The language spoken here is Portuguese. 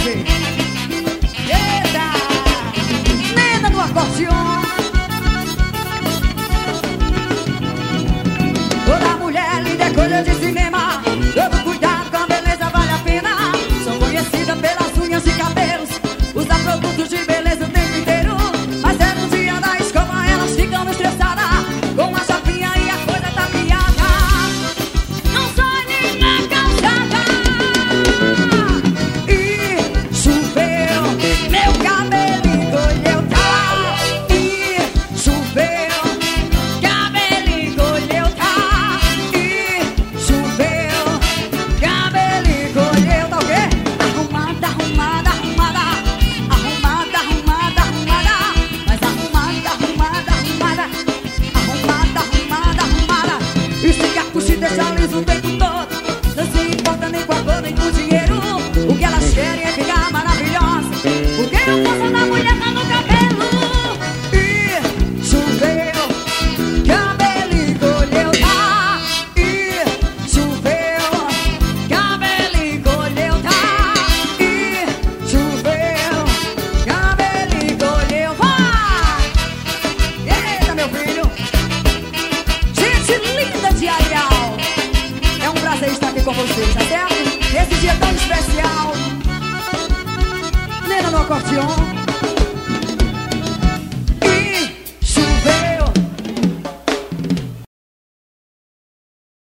hoje. Eita! Nena no acordeon. Toda mulher linda é coisa de cinema. Todo cuidado com a beleza vale a pena. São conhecidas pelas unhas e cabelos. Usa produtos de beleza o tempo inteiro. Mas é no dia da escova elas ficam estressadas com a chapinha e a coisa tá piada. Não sai nem na calçada. E choveu, meu cabelo encolheu, tá? E choveu, cabelo encolheu, tá? E choveu, cabelo encolheu, tá o quê? Arrumada, arrumada, arrumada. Arrumada, arrumada, arrumada. Mas arrumada, arrumada, arrumada. Arrumada, arrumada, arrumada. E se capuche deixa liso o tempo todo. Não se importa nem com a cor nem com o dinheiro. O que elas querem é ficar maravilhosa. Porque o poço da mulher tá no cabelo. E choveu, cabelo encolheu, tá? E choveu, cabelo encolheu, tá? E choveu, cabelo encolheu, vai! Eita, meu filho! Gente linda de Areal! É um prazer estar aqui com vocês, tá certo? Nesse dia tão especial. Nena no acordeon.